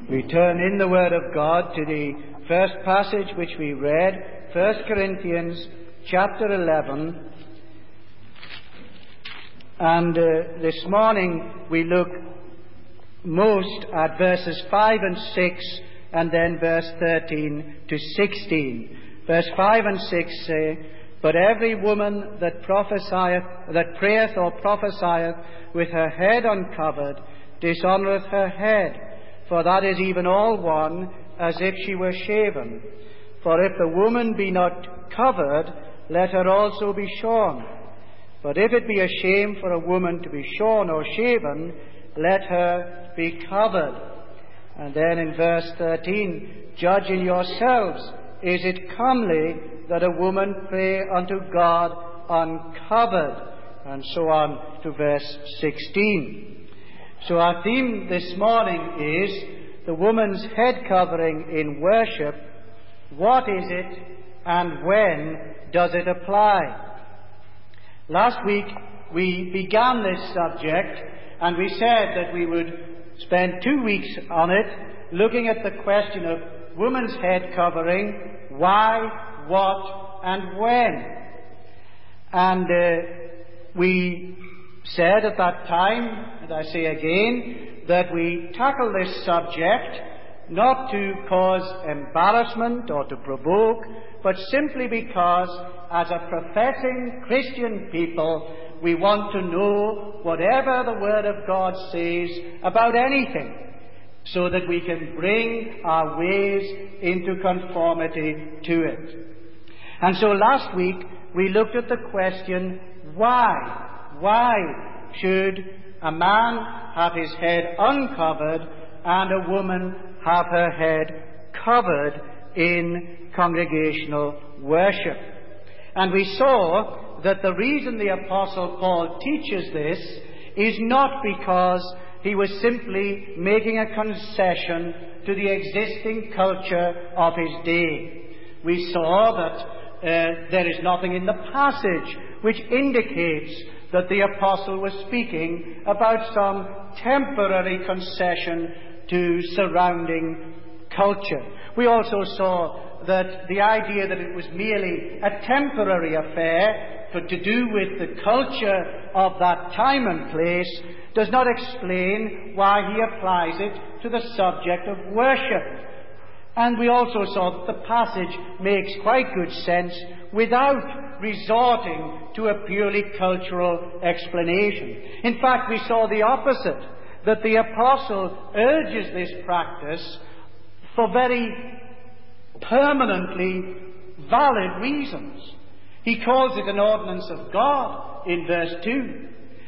We turn in the Word of God to the first passage which we read, 1 Corinthians chapter 11. And this morning we look most at verses 5 and 6 and then verse 13 to 16. Verse 5 and 6 say, "But every woman that prayeth or prophesieth with her head uncovered dishonoureth her head, for that is even all one, as if she were shaven. For if the woman be not covered, let her also be shorn. But if it be a shame for a woman to be shorn or shaven, let her be covered." And then in verse 13, "Judge in yourselves, is it comely that a woman pray unto God uncovered?" And so on to verse 16. So our theme this morning is the woman's head covering in worship. What is it and when does it apply? Last week we began this subject and we said that we would spend 2 weeks on it, looking at the question of woman's head covering, why, what, and when. And we said at that time, and I say again, that we tackle this subject not to cause embarrassment or to provoke, but simply because, as a professing Christian people, we want to know whatever the Word of God says about anything, so that we can bring our ways into conformity to it. And so last week we looked at the question, why? Why should a man have his head uncovered and a woman have her head covered in congregational worship? And we saw that the reason the Apostle Paul teaches this is not because he was simply making a concession to the existing culture of his day. We saw that there is nothing in the passage which indicates that the Apostle was speaking about some temporary concession to surrounding culture. We also saw that the idea that it was merely a temporary affair to do with the culture of that time and place does not explain why he applies it to the subject of worship. And we also saw that the passage makes quite good sense without resorting to a purely cultural explanation. In fact, we saw the opposite, that the Apostle urges this practice for very permanently valid reasons. He calls it an ordinance of God in verse 2.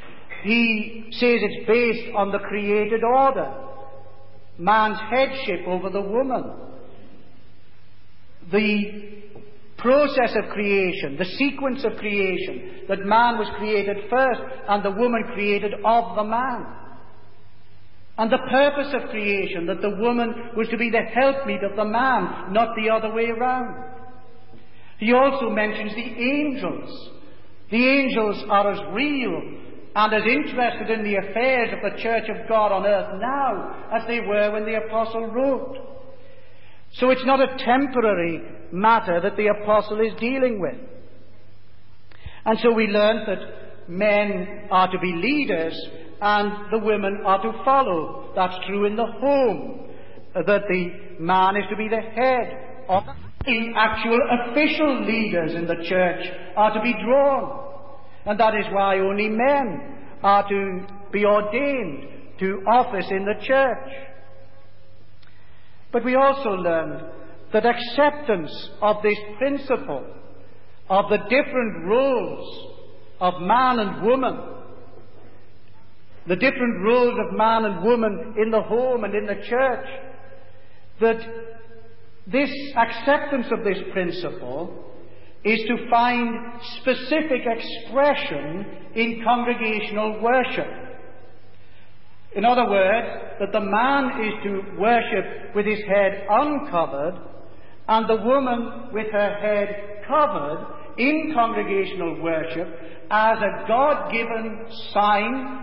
He says it's based on the created order, man's headship over the woman, the process of creation, the sequence of creation, that man was created first and the woman created of the man. And the purpose of creation, that the woman was to be the helpmeet of the man, not the other way around. He also mentions the angels. The angels are as real and as interested in the affairs of the Church of God on earth now as they were when the Apostle wrote. So it's not a temporary matter that the Apostle is dealing with. And so we learned that men are to be leaders and the women are to follow. That's true in the home, that the man is to be the head of the actual official leaders in the church are to be drawn. And that is why only men are to be ordained to office in the church. But we also learned that acceptance of this principle of the different roles of man and woman, the different roles of man and woman in the home and in the church, that this acceptance of this principle is to find specific expression in congregational worship. In other words, that the man is to worship with his head uncovered and the woman with her head covered in congregational worship as a God-given sign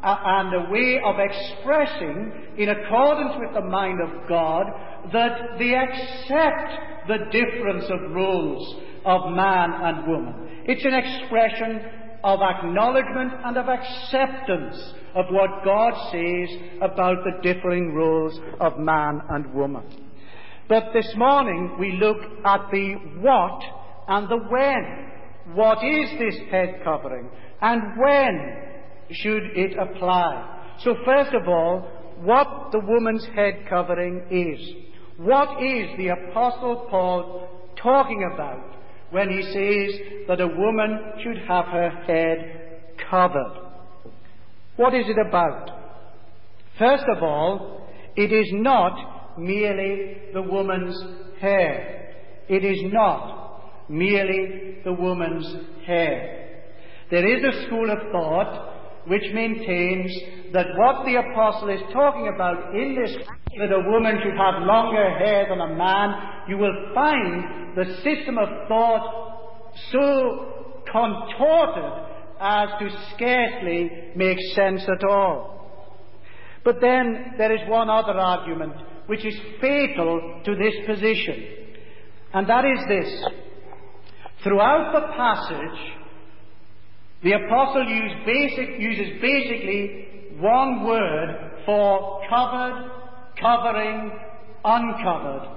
and a way of expressing, in accordance with the mind of God, that they accept the difference of roles of man and woman. It's an expression of acknowledgement and of acceptance of what God says about the differing roles of man and woman. But this morning we look at the what and the when. What is this head covering, and when should it apply? So first of all, what the woman's head covering is. What is the Apostle Paul talking about when he says that a woman should have her head covered? What is it about? First of all, it is not merely the woman's hair. It is not merely the woman's hair. There is a school of thought which maintains that what the apostle is talking about in this, that a woman should have longer hair than a man, you will find the system of thought so contorted as to scarcely make sense at all. But then there is one other argument which is fatal to this position, and that is this. Throughout the passage, the apostle uses basically one word for covered, covering, uncovered,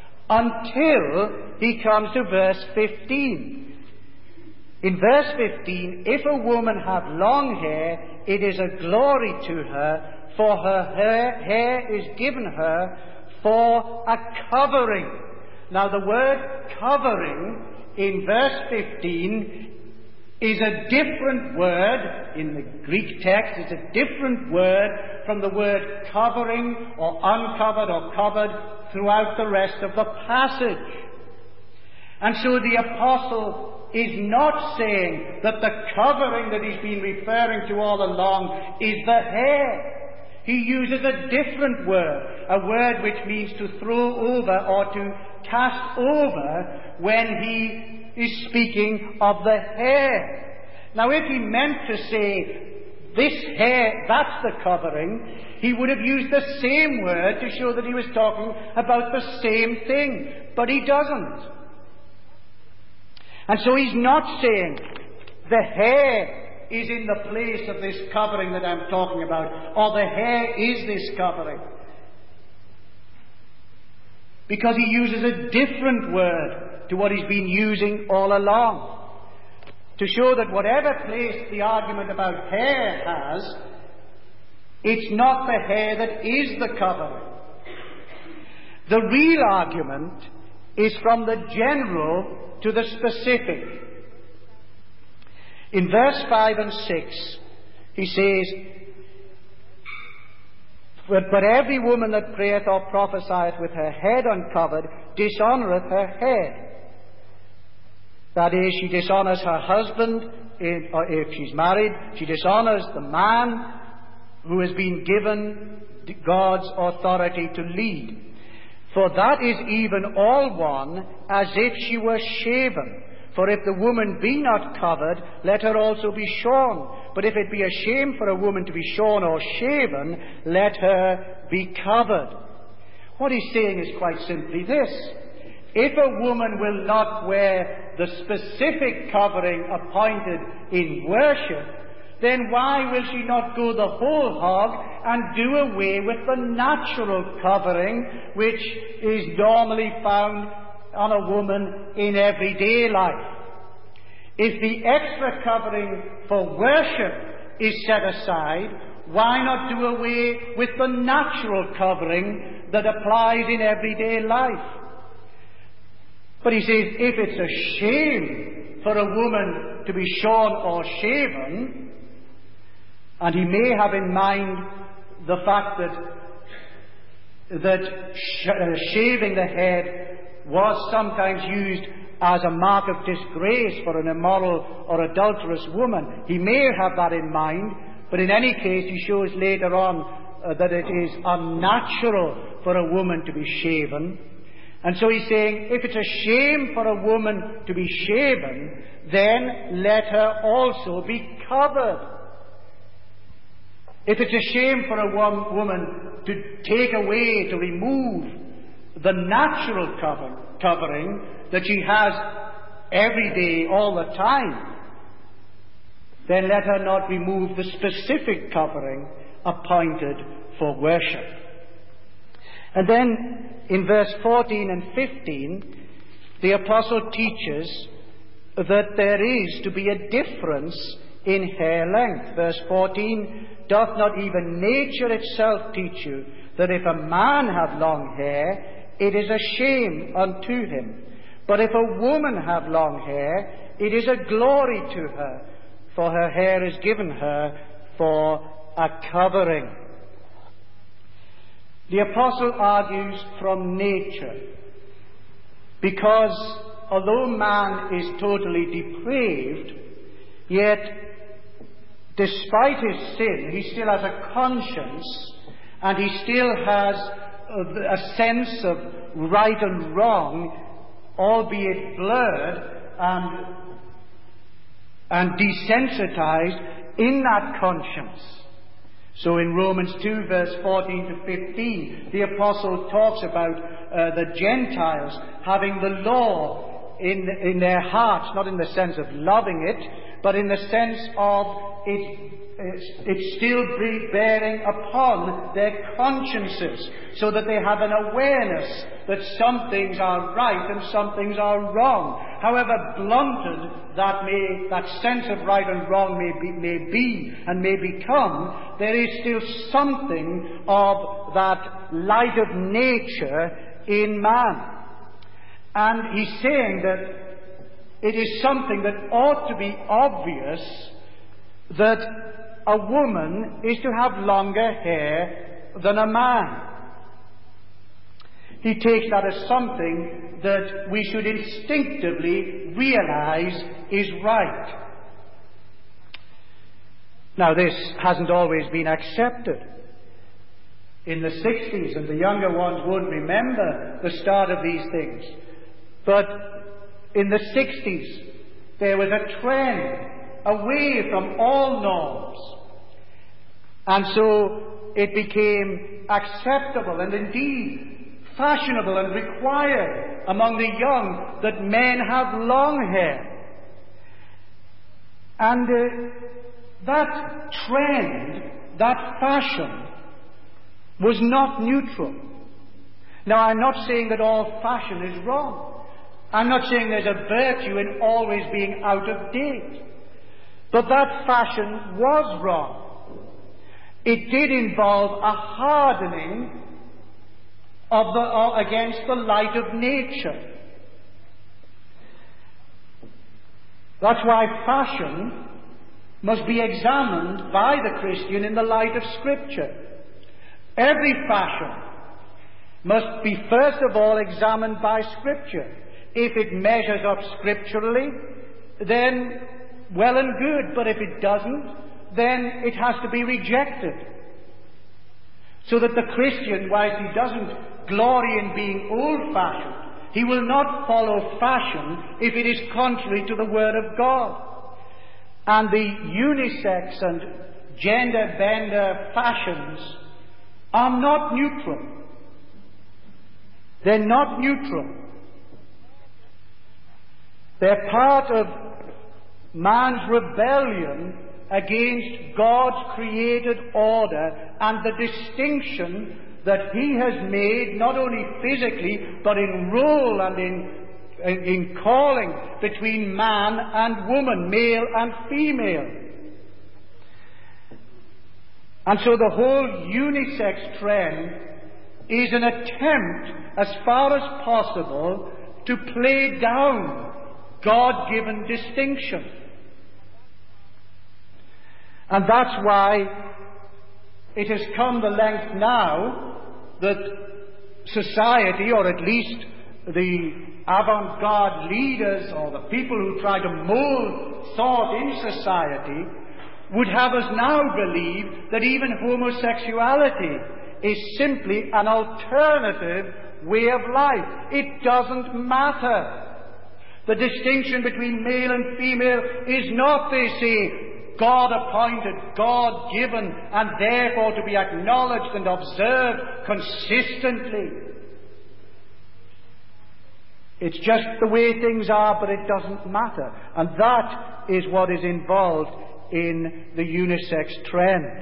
until he comes to verse 15. In verse 15, if a woman have long hair, it is a glory to her, for her hair is given her for a covering. Now the word covering in verse 15 is a different word in the Greek text. It's a different word from the word covering or uncovered or covered throughout the rest of the passage. And so the apostle is not saying that the covering that he's been referring to all along is the hair. He uses a different word, a word which means to throw over or to cast over when he is speaking of the hair. Now, if he meant to say, this hair, that's the covering, he would have used the same word to show that he was talking about the same thing. But he doesn't. And so he's not saying the hair is in the place of this covering that I'm talking about, or the hair is this covering. Because he uses a different word to what he's been using all along, to show that whatever place the argument about hair has, it's not the hair that is the covering. The real argument is from the general to the specific. In verse 5 and 6, he says, But every woman that prayeth or prophesieth with her head uncovered dishonoureth her head. That is, she dishonours her husband, if she's married. She dishonours the man who has been given God's authority to lead. For that is even all one, as if she were shaven. For if the woman be not covered, let her also be shorn. But if it be a shame for a woman to be shorn or shaven, let her be covered. What he's saying is quite simply this. If a woman will not wear the specific covering appointed in worship, then why will she not go the whole hog and do away with the natural covering which is normally found on a woman in everyday life? If the extra covering for worship is set aside, why not do away with the natural covering that applies in everyday life? But he says, if it's a shame for a woman to be shorn or shaven, and he may have in mind the fact that shaving the head was sometimes used as a mark of disgrace for an immoral or adulterous woman. He may have that in mind, but in any case he shows later on that it is unnatural for a woman to be shaven. And so he's saying, if it's a shame for a woman to be shaven, then let her also be covered. if it's a shame for a woman to take away, to remove the natural covering that she has every day, all the time, then let her not remove the specific covering appointed for worship. And then in verse 14 and 15, the apostle teaches that there is to be a difference in hair length. Verse 14, doth not even nature itself teach you that if a man have long hair, it is a shame unto him? But if a woman have long hair, it is a glory to her, for her hair is given her for a covering. The apostle argues from nature, because although man is totally depraved, yet despite his sin, he still has a conscience, and he still has a sense of right and wrong, albeit blurred and desensitized in that conscience. So in Romans 2 verse 14 to 15, the apostle talks about the Gentiles having the law in their hearts, not in the sense of loving it, but in the sense of it's still bearing upon their consciences, so that they have an awareness that some things are right and some things are wrong. However blunted that sense of right and wrong may be and may become, there is still something of that light of nature in man. And he's saying that it is something that ought to be obvious, that a woman is to have longer hair than a man. He takes that as something that we should instinctively realize is right. Now, this hasn't always been accepted. In the 60s, and the younger ones won't remember the start of these things, but in the 60s there was a trend away from all norms. And so it became acceptable and indeed fashionable and required among the young that men have long hair. And that trend, that fashion, was not neutral. Now, I'm not saying that all fashion is wrong. I'm not saying there's a virtue in always being out of date. But that fashion was wrong. It did involve a hardening against the light of nature. That's why fashion must be examined by the Christian in the light of Scripture. Every fashion must be first of all examined by Scripture. If it measures up scripturally, then well and good, but if it doesn't, then it has to be rejected. So that the Christian, whilst he doesn't glory in being old-fashioned, he will not follow fashion if it is contrary to the Word of God. And the unisex and gender-bender fashions are not neutral. They're not neutral. They're part of man's rebellion against God's created order and the distinction that He has made, not only physically, but in role and in calling, between man and woman, male and female. And so the whole unisex trend is an attempt, as far as possible, to play down God-given distinction. And that's why it has come the length now that society, or at least the avant-garde leaders or the people who try to mold thought in society, would have us now believe that even homosexuality is simply an alternative way of life. It doesn't matter. The distinction between male and female is not, they say, God-appointed, God-given, and therefore to be acknowledged and observed consistently. It's just the way things are, but it doesn't matter. And that is what is involved in the unisex trend.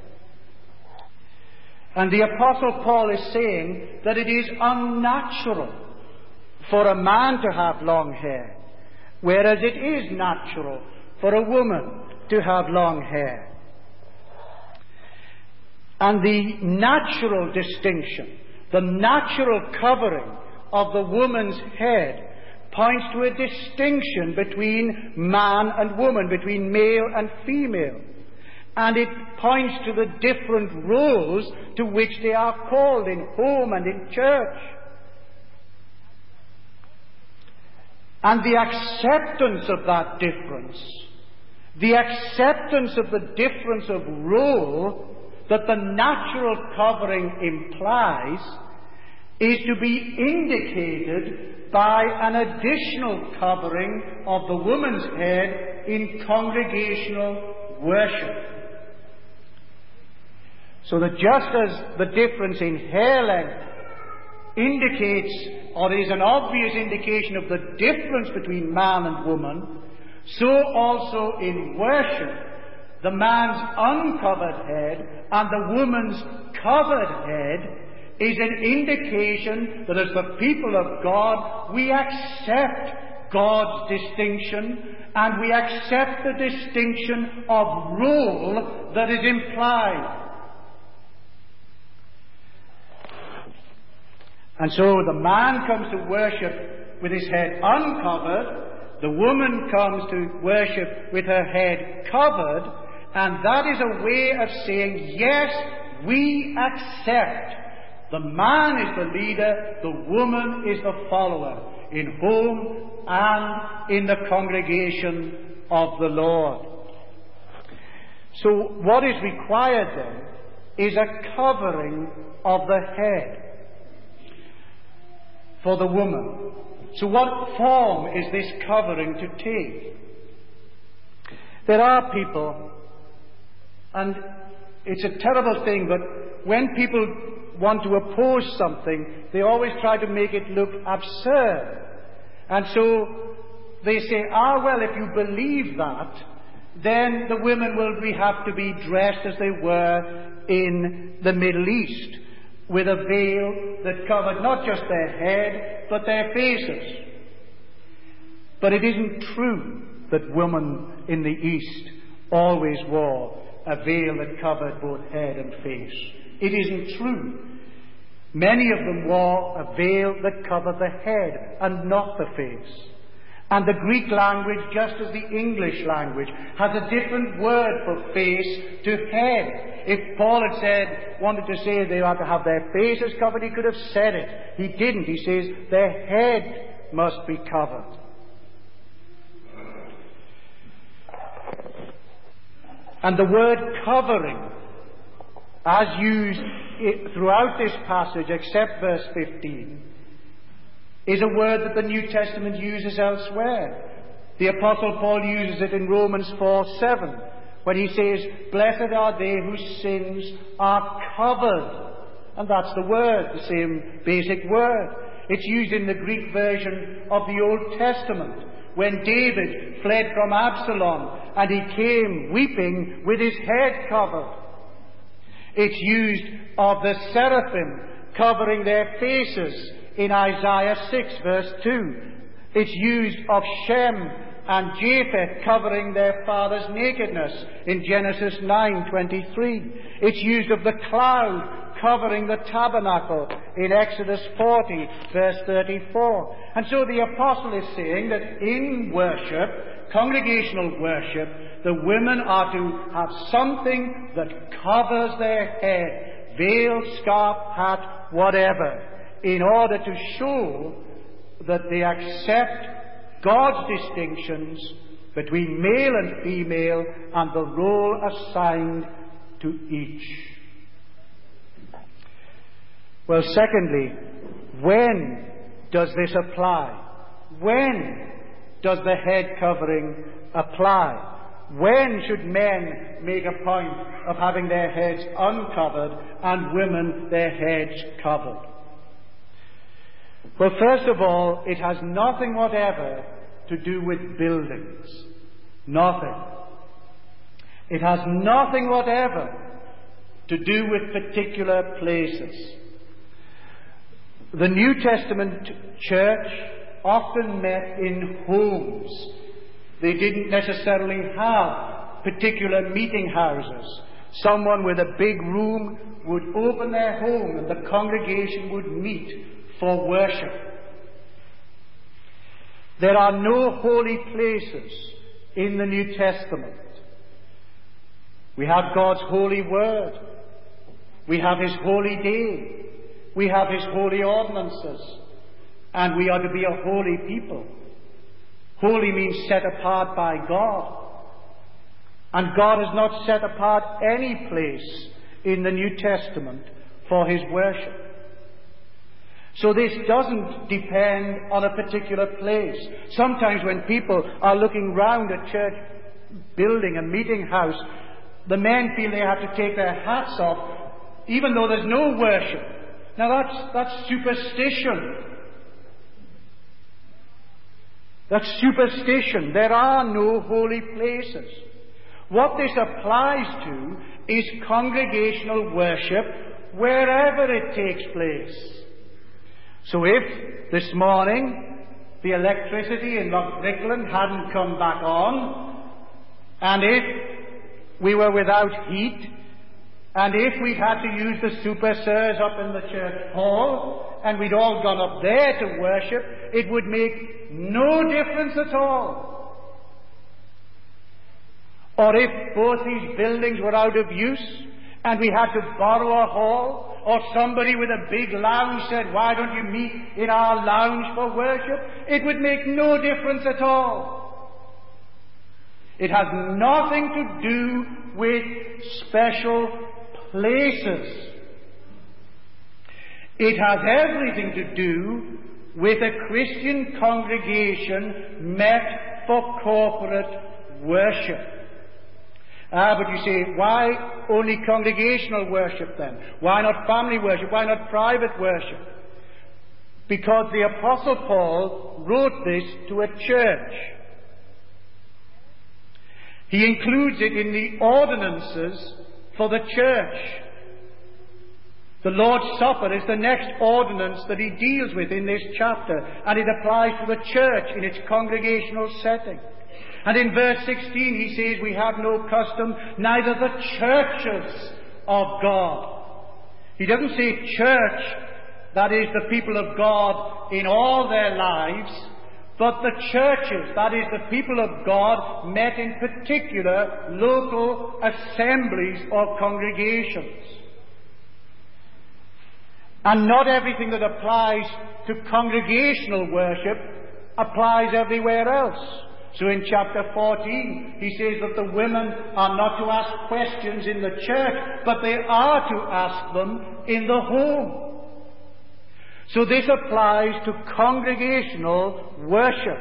And the Apostle Paul is saying that it is unnatural for a man to have long hair, whereas it is natural for a woman to have long hair. And the natural distinction, the natural covering of the woman's head points to a distinction between man and woman, between male and female. And it points to the different roles to which they are called in home and in church. And the acceptance of that difference, the acceptance of the difference of role that the natural covering implies, is to be indicated by an additional covering of the woman's head in congregational worship. So that just as the difference in hair length indicates, or is an obvious indication of the difference between man and woman, so also in worship, the man's uncovered head and the woman's covered head is an indication that as the people of God, we accept God's distinction, and we accept the distinction of role that is implied. And so the man comes to worship with his head uncovered, the woman comes to worship with her head covered, and that is a way of saying, yes, we accept. The man is the leader, the woman is the follower, in home and in the congregation of the Lord. So what is required then is a covering of the head for the woman. So what form is this covering to take? There are people, and it's a terrible thing, but when people want to oppose something, they always try to make it look absurd. And so they say, well, if you believe that, then the women will have to be dressed as they were in the Middle East, with a veil that covered not just their head, but their faces. But it isn't true that women in the East always wore a veil that covered both head and face. It isn't true. Many of them wore a veil that covered the head and not the face. And the Greek language, just as the English language, has a different word for face to head. If Paul had wanted to say they ought to have their faces covered, he could have said it. He didn't. He says their head must be covered. And the word covering, as used throughout this passage, except verse 15, is a word that the New Testament uses elsewhere. The Apostle Paul uses it in Romans 4:7, when he says, "Blessed are they whose sins are covered." And that's the word, the same basic word. It's used in the Greek version of the Old Testament, when David fled from Absalom and he came weeping with his head covered. It's used of the seraphim covering their faces in Isaiah 6 verse 2. It's used of Shem and Japheth covering their father's nakedness in Genesis 9:23. It's used of the cloud covering the tabernacle in Exodus 40 verse 34. And so the apostle is saying that in worship, congregational worship, the women are to have something that covers their head, veil, scarf, hat, whatever, in order to show that they accept God's distinctions between male and female and the role assigned to each. Well, secondly, when does this apply? When does the head covering apply? When should men make a point of having their heads uncovered and women their heads covered? Well, first of all, it has nothing whatever to do with buildings. Nothing. It has nothing whatever to do with particular places. The New Testament church often met in homes. They didn't necessarily have particular meeting houses. Someone with a big room would open their home and the congregation would meet for worship. There are no holy places in the New Testament. We have God's holy word. We have His holy day. We have His holy ordinances. And we are to be a holy people. Holy means set apart by God. And God has not set apart any place in the New Testament for His worship. So this doesn't depend on a particular place. Sometimes when people are looking round a church building, a meeting house, the men feel they have to take their hats off, even though there's no worship. Now that's superstition. That's superstition. There are no holy places. What this applies to is congregational worship wherever it takes place. So if this morning the electricity in Lochbricklin hadn't come back on, and if we were without heat, and if we'd had to use the super sirs up in the church hall, and we'd all gone up there to worship, it would make no difference at all. Or if both these buildings were out of use, and we had to borrow a hall, or somebody with a big lounge said, "Why don't you meet in our lounge for worship?" it would make no difference at all. It has nothing to do with special places. It has everything to do with a Christian congregation met for corporate worship. But you say, why only congregational worship then? Why not family worship? Why not private worship? Because the Apostle Paul wrote this to a church. He includes it in the ordinances for the church. The Lord's Supper is the next ordinance that he deals with in this chapter, and it applies to the church in its congregational setting. And in verse 16 he says, we have no custom, neither the churches of God. He doesn't say church, that is the people of God in all their lives, but the churches, that is the people of God met in particular local assemblies or congregations. And not everything that applies to congregational worship applies everywhere else. So in chapter 14, he says that the women are not to ask questions in the church, but they are to ask them in the home. So this applies to congregational worship.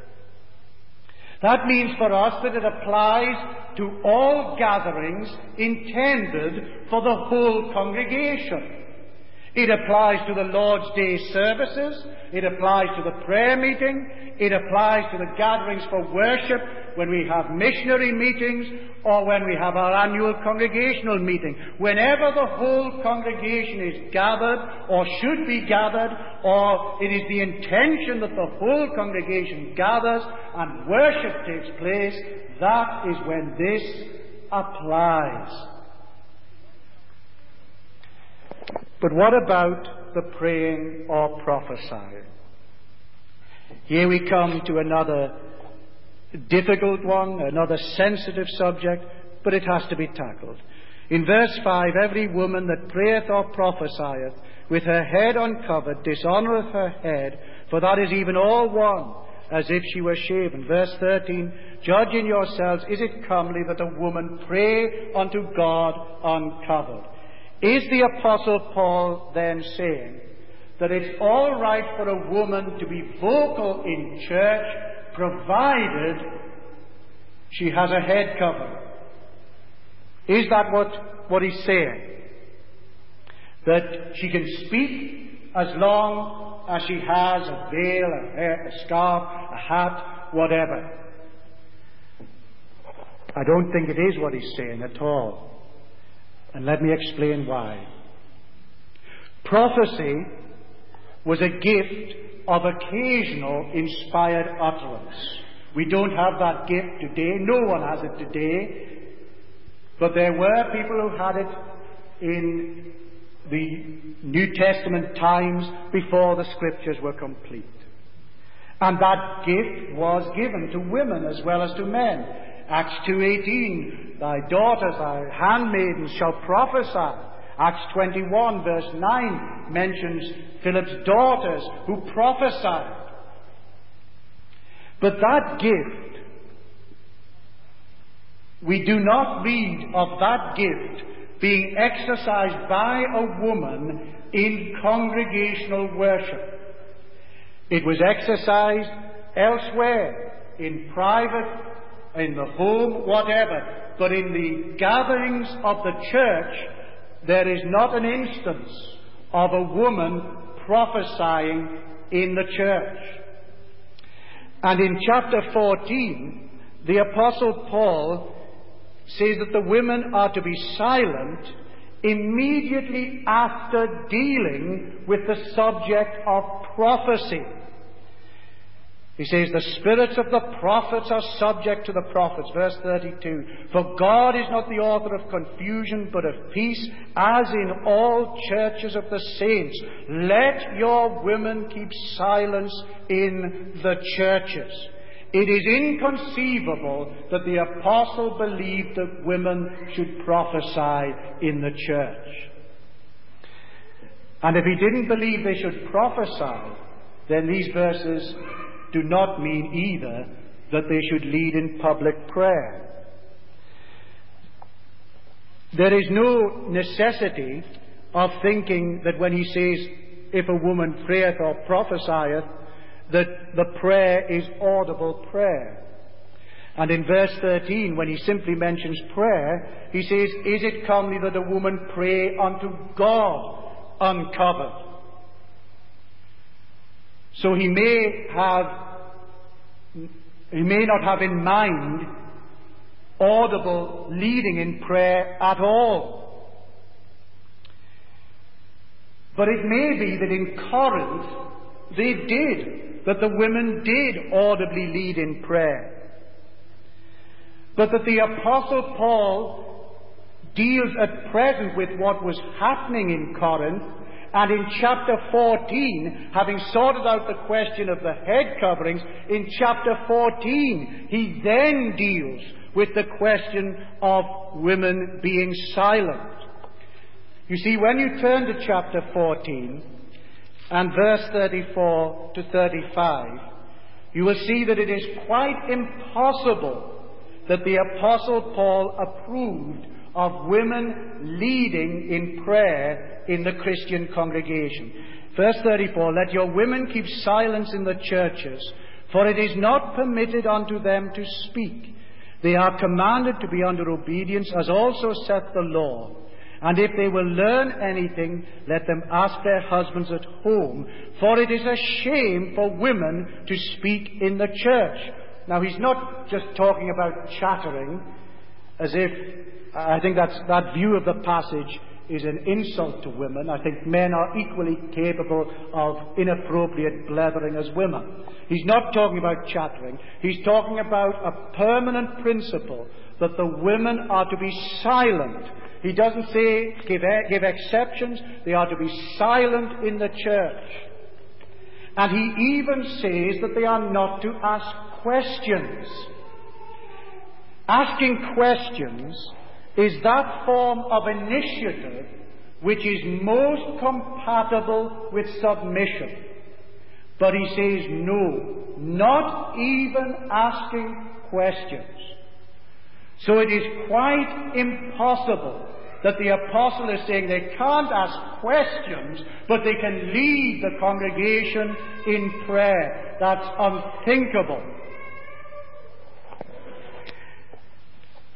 That means for us that it applies to all gatherings intended for the whole congregation. It applies to the Lord's Day services. It applies to the prayer meeting. It applies to the gatherings for worship when we have missionary meetings or when we have our annual congregational meeting. Whenever the whole congregation is gathered or should be gathered, or it is the intention that the whole congregation gathers and worship takes place, that is when this applies. But what about the praying or prophesying? Here we come to another difficult one, another sensitive subject, but it has to be tackled. In verse 5, every woman that prayeth or prophesieth with her head uncovered dishonoureth her head, for that is even all one, as if she were shaven. Verse 13, judge in yourselves, is it comely that a woman pray unto God uncovered? Is the Apostle Paul then saying that it's all right for a woman to be vocal in church, provided she has a head covering. Is that what he's saying? That she can speak as long as she has a veil, a scarf, a hat, whatever. I don't think it is what he's saying at all. And let me explain why. Prophecy was a gift of occasional inspired utterance. We don't have that gift today. No one has it today. But there were people who had it in the New Testament times before the Scriptures were complete. And that gift was given to women as well as to men. Acts 2:18, thy daughters, thy handmaidens shall prophesy. Acts 21 verse 9 mentions Philip's daughters who prophesied. But that gift, we do not read of that gift being exercised by a woman in congregational worship. It was exercised elsewhere, in private, in the home, whatever. But in the gatherings of the church, there is not an instance of a woman prophesying in the church. And in chapter 14, the Apostle Paul says that the women are to be silent immediately after dealing with the subject of prophecy. He says, the spirits of the prophets are subject to the prophets. Verse 32. For God is not the author of confusion, but of peace, as in all churches of the saints. Let your women keep silence in the churches. It is inconceivable that the apostle believed that women should prophesy in the church. And if he didn't believe they should prophesy, then these verses do not mean either that they should lead in public prayer. There is no necessity of thinking that when he says, if a woman prayeth or prophesieth, that the prayer is audible prayer. And in verse 13, when he simply mentions prayer, he says, is it comely that a woman pray unto God uncovered? So he may not have in mind audible leading in prayer at all. But it may be that in Corinth they did, that the women did audibly lead in prayer. But that the Apostle Paul deals at present with what was happening in Corinth, and in chapter 14, having sorted out the question of the head coverings, in chapter 14, he then deals with the question of women being silent. You see, when you turn to chapter 14 and verse 34 to 35, you will see that it is quite impossible that the Apostle Paul approved of women leading in prayer in the Christian congregation. Verse 34, let your women keep silence in the churches, for it is not permitted unto them to speak. They are commanded to be under obedience, as also saith the law. And if they will learn anything, let them ask their husbands at home, for it is a shame for women to speak in the church. Now, he's not just talking about chattering, as if, I think that view of the passage is an insult to women. I think men are equally capable of inappropriate blethering as women. He's not talking about chattering. He's talking about a permanent principle that the women are to be silent. He doesn't say give exceptions. They are to be silent in the church. And he even says that they are not to ask questions. Asking questions is that form of initiative which is most compatible with submission. But he says no, not even asking questions. So it is quite impossible that the apostle is saying they can't ask questions, but they can lead the congregation in prayer. That's unthinkable.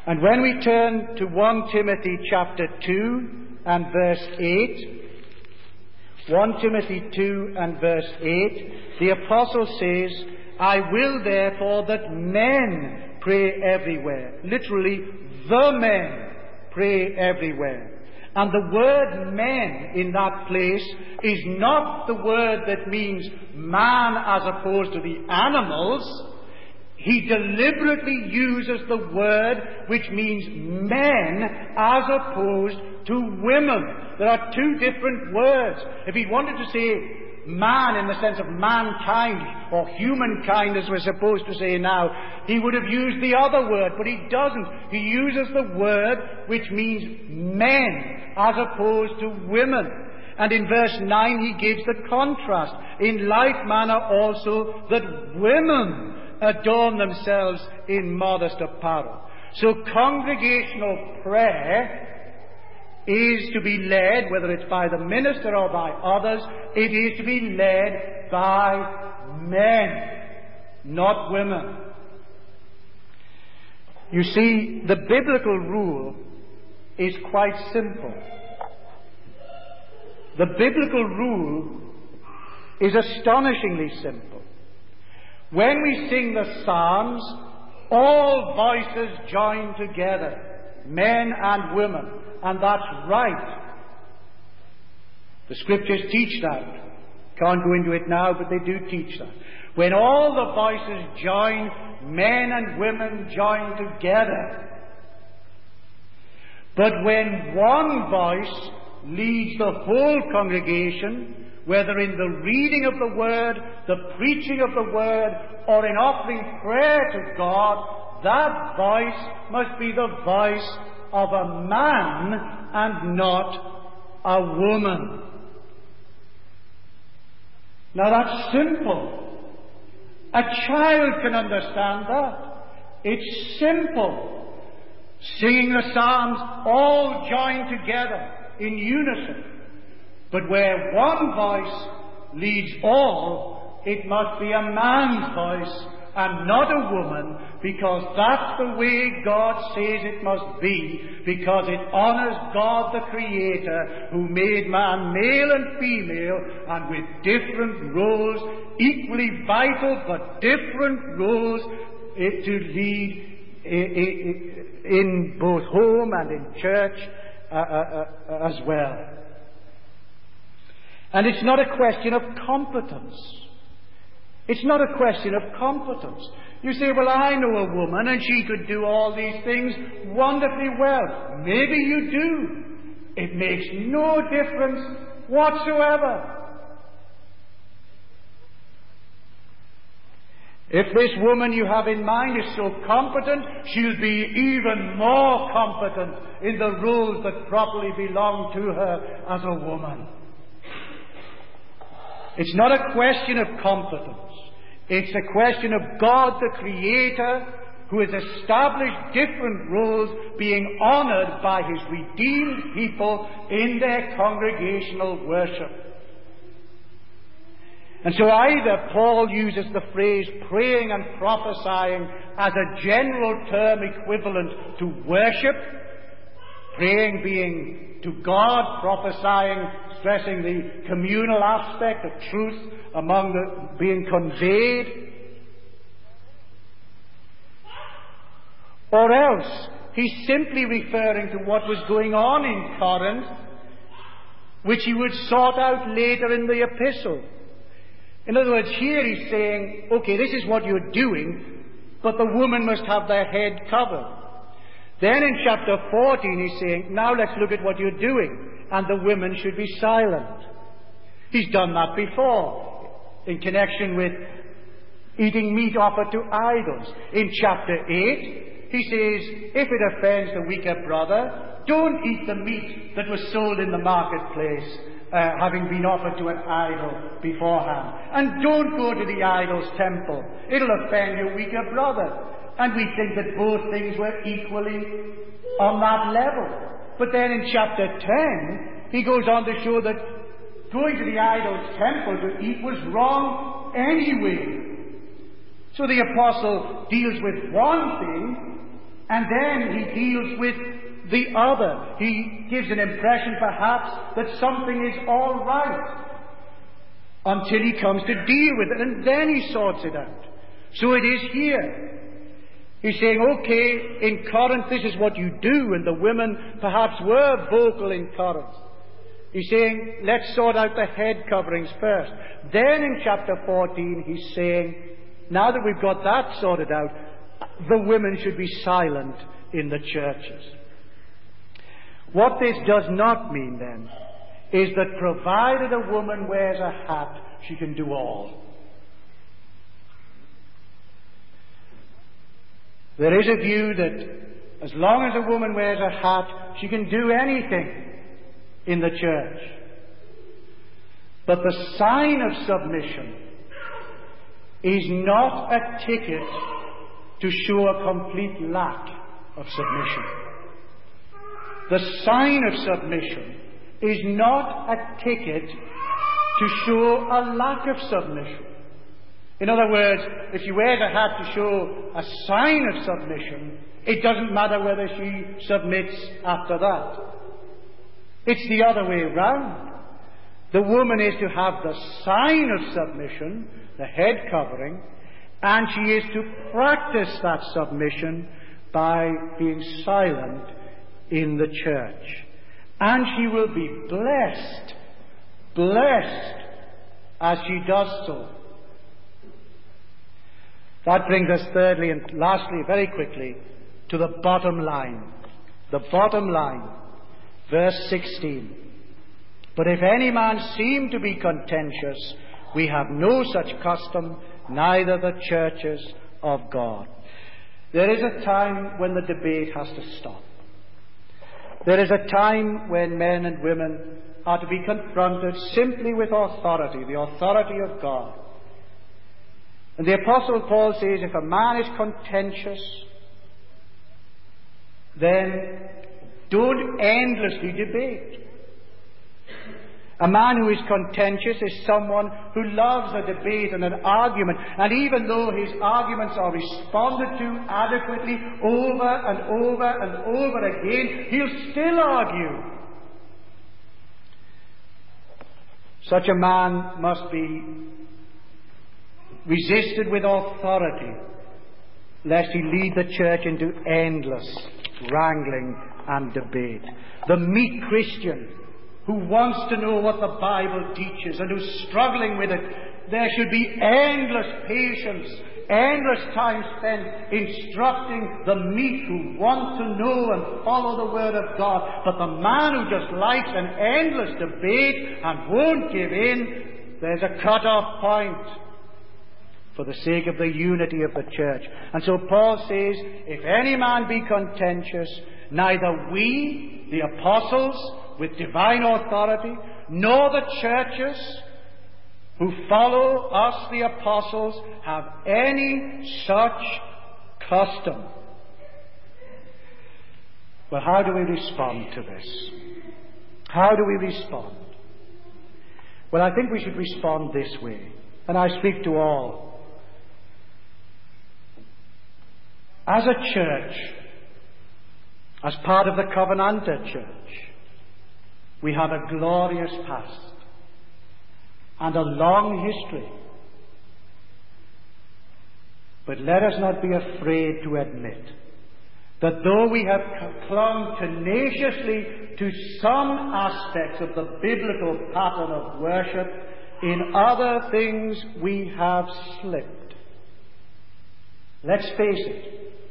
And when we turn to 1 Timothy chapter 2 and verse 8, 1 Timothy 2 and verse 8, the apostle says, I will therefore that men pray everywhere. Literally, the men pray everywhere. And the word men in that place is not the word that means man as opposed to the animals. He deliberately uses the word which means men as opposed to women. There are two different words. If he wanted to say man in the sense of mankind or humankind as we're supposed to say now, he would have used the other word, but he doesn't. He uses the word which means men as opposed to women. And in verse 9 he gives the contrast. In like manner also that women adorn themselves in modest apparel. So congregational prayer is to be led, whether it's by the minister or by others, it is to be led by men, not women. You see, the biblical rule is quite simple. The biblical rule is astonishingly simple. When we sing the Psalms, all voices join together, men and women, and that's right. The Scriptures teach that. Can't go into it now, but they do teach that. When all the voices join, men and women join together. But when one voice leads the whole congregation, whether in the reading of the Word, the preaching of the Word, or in offering prayer to God, that voice must be the voice of a man and not a woman. Now that's simple. A child can understand that. It's simple. Singing the Psalms, all join together in unison. But where one voice leads all, it must be a man's voice and not a woman, because that's the way God says it must be, because it honors God the Creator, who made man male and female, and with different roles, equally vital but different roles to lead in both home and in church as well. And it's not a question of competence. It's not a question of competence. You say, well, I know a woman and she could do all these things wonderfully well. Maybe you do. It makes no difference whatsoever. If this woman you have in mind is so competent, she'll be even more competent in the roles that properly belong to her as a woman. It's not a question of competence. It's a question of God the Creator, who has established different roles being honored by His redeemed people in their congregational worship. And so either Paul uses the phrase praying and prophesying as a general term equivalent to worship, praying being to God, prophesying stressing the communal aspect of truth among the being conveyed, or else he's simply referring to what was going on in Corinth, which he would sort out later in the epistle. In other words, here he's saying, okay, this is what you're doing, but the woman must have their head covered. Then in chapter 14 he's saying, now let's look at what you're doing, and the women should be silent. He's done that before, in connection with eating meat offered to idols. In chapter 8, he says, if it offends the weaker brother, don't eat the meat that was sold in the marketplace, having been offered to an idol beforehand. And don't go to the idol's temple. It'll offend your weaker brother. And we think that both things were equally on that level. But then in chapter 10, he goes on to show that going to the idol's temple to eat was wrong anyway. So the apostle deals with one thing, And then he deals with the other. He gives an impression perhaps that something is all right until he comes to deal with it, and then he sorts it out. So it is here. He's saying, okay, in Corinth this is what you do, and the women perhaps were vocal in Corinth. He's saying, let's sort out the head coverings first. Then in chapter 14 he's saying, now that we've got that sorted out, the women should be silent in the churches. What this does not mean then is that provided a woman wears a hat, she can do all. There is a view that as long as a woman wears a hat, she can do anything in the church. But the sign of submission is not a ticket to show a complete lack of submission. The sign of submission is not a ticket to show a lack of submission. In other words, if she wears a hat to show a sign of submission, it doesn't matter whether she submits after that. It's the other way round. The woman is to have the sign of submission, the head covering, and she is to practice that submission by being silent in the church. And she will be blessed as she does so. That brings us thirdly and lastly, very quickly, to the bottom line. The bottom line, verse 16. But if any man seem to be contentious, we have no such custom, neither the churches of God. There is a time when the debate has to stop. There is a time when men and women are to be confronted simply with authority, the authority of God. And the Apostle Paul says, if a man is contentious, then don't endlessly debate. A man who is contentious is someone who loves a debate and an argument, and even though his arguments are responded to adequately over and over and over again, he'll still argue. Such a man must be resisted with authority, lest he lead the church into endless wrangling and debate. The meek Christian who wants to know what the Bible teaches and who's struggling with it, there should be endless patience, endless time spent instructing the meek who want to know and follow the Word of God. But the man who just likes an endless debate and won't give in, there's a cut-off point for the sake of the unity of the church. And so Paul says, if any man be contentious, neither we, the apostles, with divine authority, nor the churches who follow us, the apostles, have any such custom. Well, how do we respond to this? How do we respond? Well, I think we should respond this way, and I speak to all. As a church, as part of the Covenanter Church, we have a glorious past and a long history. But let us not be afraid to admit that though we have clung tenaciously to some aspects of the biblical pattern of worship, in other things we have slipped. Let's face it.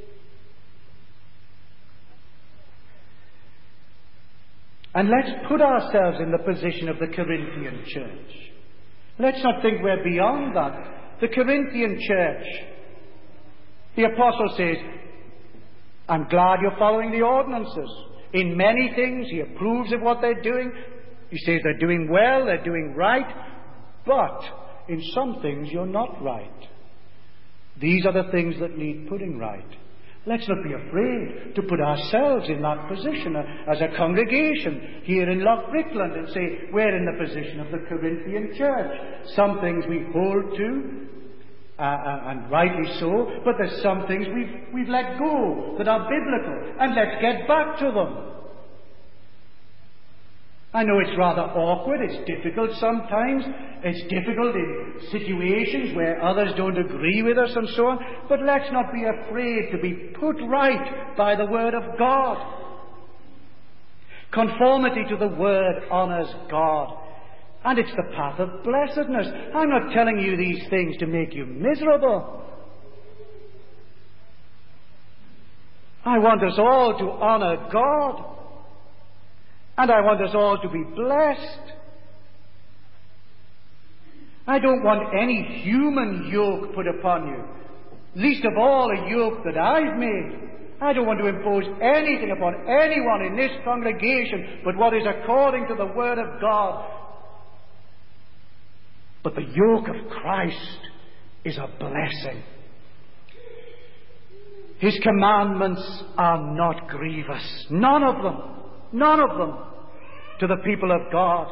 And let's put ourselves in the position of the Corinthian church. Let's not think we're beyond that. The Corinthian church, the apostle says, I'm glad you're following the ordinances. In many things, he approves of what they're doing. He says they're doing well, they're doing right, but in some things you're not right. These are the things that need putting right. Let's not be afraid to put ourselves in that position as a congregation here in Loch Brickland and say, we're in the position of the Corinthian church. Some things we hold to, and rightly so, but there's some things we've let go that are biblical, and let's get back to them. I know it's rather awkward, it's difficult sometimes, it's difficult in situations where others don't agree with us and so on, but let's not be afraid to be put right by the Word of God. Conformity to the Word honours God, and it's the path of blessedness. I'm not telling you these things to make you miserable. I want us all to honour God. And I want us all to be blessed. I don't want any human yoke put upon you, least of all a yoke that I've made. I don't want to impose anything upon anyone in this congregation but what is according to the Word of God. But the yoke of Christ is a blessing. His commandments are not grievous. None of them. None of them to the people of God.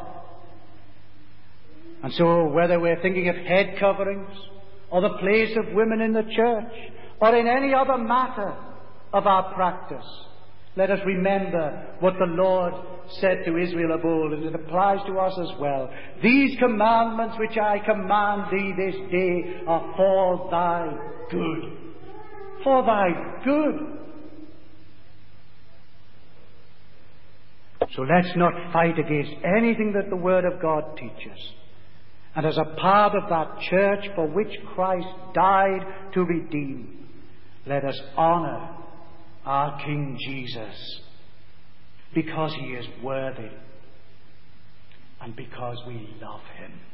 And so whether we're thinking of head coverings or the place of women in the church or in any other matter of our practice, let us remember what the Lord said to Israel of old, and it applies to us as well. These commandments which I command thee this day are for thy good. For thy good. So let's not fight against anything that the Word of God teaches. And as a part of that church for which Christ died to redeem, let us honour our King Jesus because he is worthy and because we love him.